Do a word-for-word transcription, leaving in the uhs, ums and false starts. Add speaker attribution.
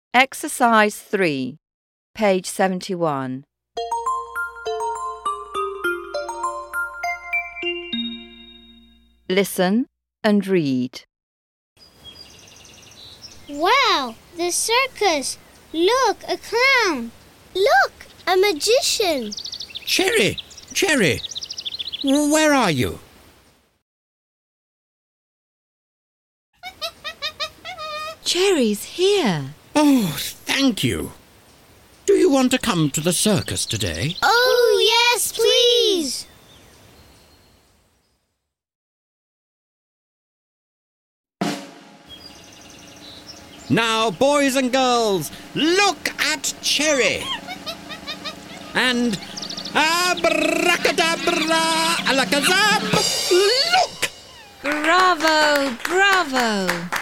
Speaker 1: Exercise three, page seventy-one. Listen and read.
Speaker 2: Wow, the circus! Look, a clown! Look, a magician!
Speaker 3: Cherry! Cherry! Where are you?
Speaker 1: Cherry's here.
Speaker 3: Oh, thank you. Do you want to come to the circus today?
Speaker 2: Oh, yes, please!
Speaker 3: Now, boys and girls, look at Cherry. And abracadabra, alakazam, look!
Speaker 1: Bravo, bravo!